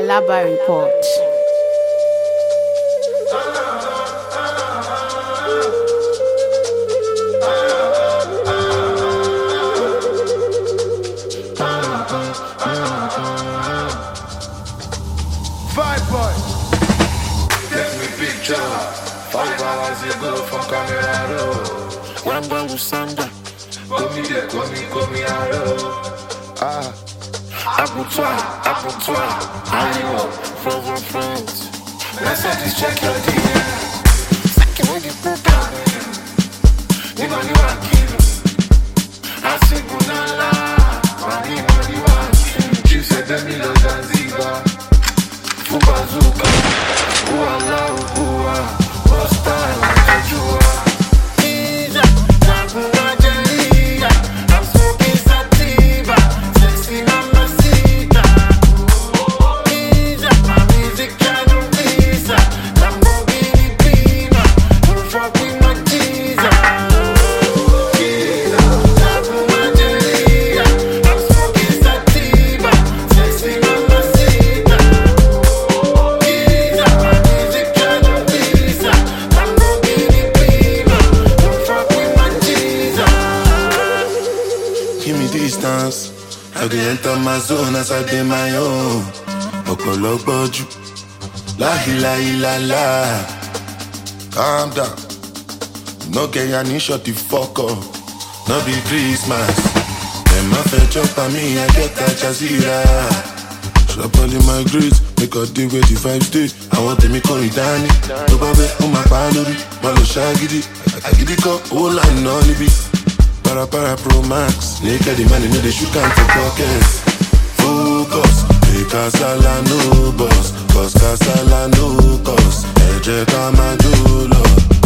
Alaba Report. Take me picture 5 hours ago from Camera Road. Wamba Musanda, call me Arrow. Abutoir, Hollywood, friends. Let's just check your DM. Second with the people. The money one kilo. I say Bunala, money one kilo. She said the Milo Zanzibar. Fubazuka, Uala, Costa, Jua. I'm smoking sativa, sexy mamacita. My music kind of visa, Lamborghini Beamer, don't fuck with my teaser. I'm smoking sativa, sexy mamacita. My music kind of visa, Lamborghini Beamer, don't fuck with my teaser. Give me distance. I dey enter my zone as I dey my own. Okologbaju, la la. Calm down. No get ya ni shut the fuck up. No be Christmas. Them a fetch up on me, I get that Jazeera. Shop all in my grades, make a day where the vibes stay. I want them to call it Danny. Tobabe, my palori, malo shagidi. Agidiko, all I know ni be. Para Pro Max, naked the money, no they shoot count for pockets. Focus, make Casala no boss, cause Casala no cost. Eje kama julo.